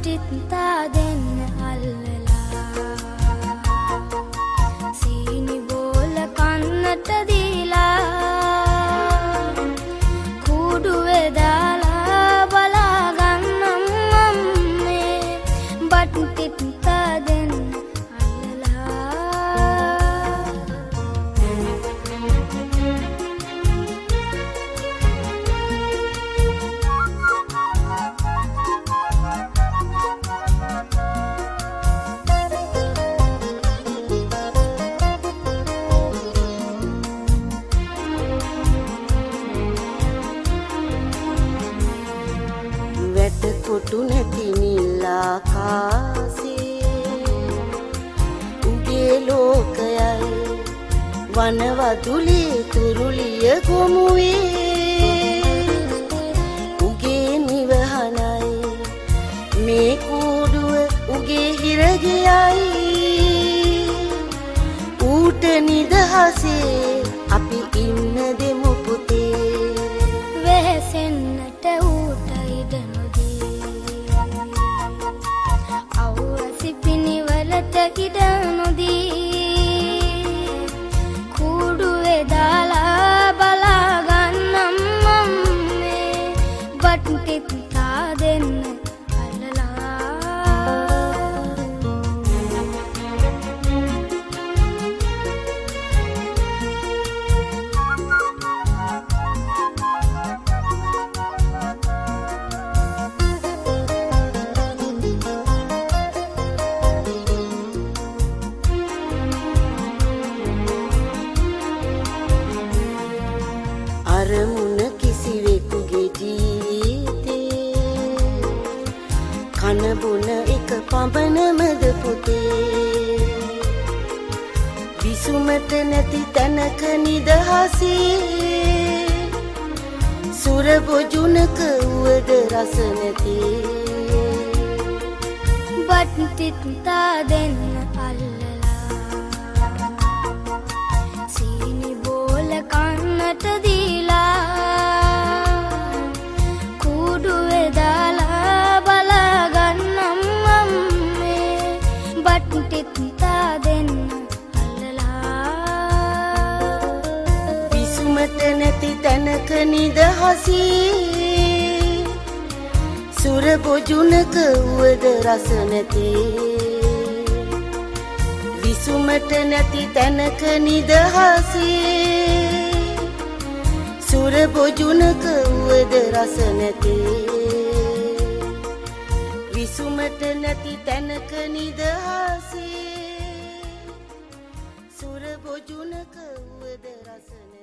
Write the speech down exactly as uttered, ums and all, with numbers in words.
බට්ටිත්තා දෙන්න අල්ලලා සීනි බෝල කන්නට දීලා කුඩුවේ දාලා බලාගන්නම් අම්මේ බට්ටිත්තා දෙන්න කොටු නැති නිල් ආකාසේ උගේ ලෝකයයි වනවදුලි තුරුලිය ගොමුවේ උගේ නිවහනයි මේ කූඩුව උගේ හිරගයයි ඌට නිදහසේ අපි ඉන්න දෙමු පුතේ වෙහෙසෙන්නට ඌට ඉඩ ඉඩ නොදී කුඩුවේ දාලා බලාගන්නම් අම්මේ බට්ටිත්තා දෙන්න අරමුණ කිසිවෙකුගේ ජීවිතේ කන බොන එක පමණමද පුතේ විසුමට නැති තැනක නිදහසේ සුර බොජුනක වුවද රස නැති බට්ටිත්තා දෙන්න අල්ලලා සීනි බෝල කන්නට දීලා කුඩුවේ දාලා බලාගන්නම් අම්මේ බට්ටිත්තා දෙන්න අල්ලලා විසුමට නැති තැනක නිදහසේ සුර බොජුනක වුවද රස නැති විසුමට නැති තැනක නිදහසේ සුර බොජුනක වුවද රස නැති විසුමට නැති තැනක නිදහසේ සුර බොජුනක වුවද රස නැති